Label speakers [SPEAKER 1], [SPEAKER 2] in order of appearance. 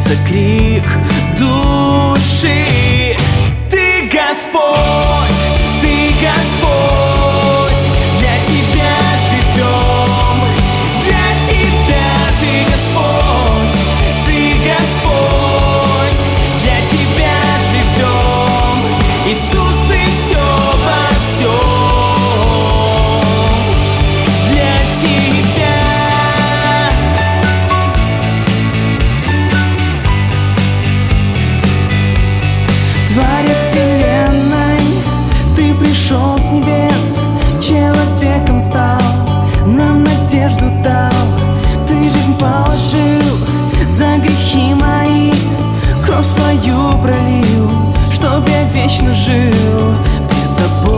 [SPEAKER 1] раздается крик души. Ты Господь, Ты Господь, для Тебя живем, для Тебя Ты Господь, Ты Господь, для Тебя живем. Иисус, Ты все во всем, для Тебя. Творец вселенной, Ты пришел с небес, человеком стал, нам надежду дал. Ты жизнь положил за грехи мои, кровь свою пролил, чтоб я вечно жил пред Тобой.